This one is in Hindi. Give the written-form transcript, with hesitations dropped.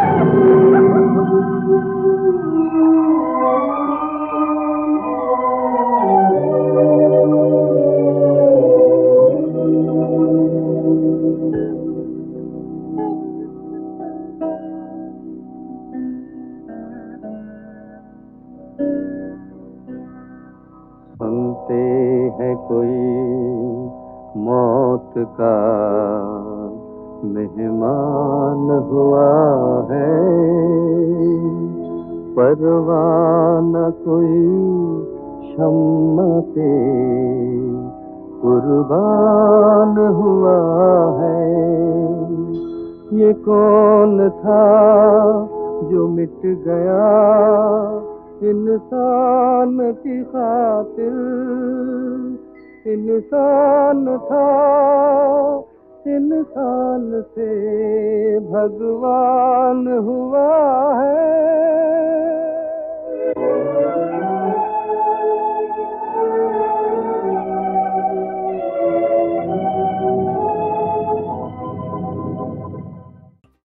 सुनते हैं कोई मौत का मेहमान हुआ है, परवाना कोई शम्मा पे कुर्बान हुआ है। ये कौन था जो मिट गया इंसान की खातिर, इंसान था इंसान से भगवान हुआ है।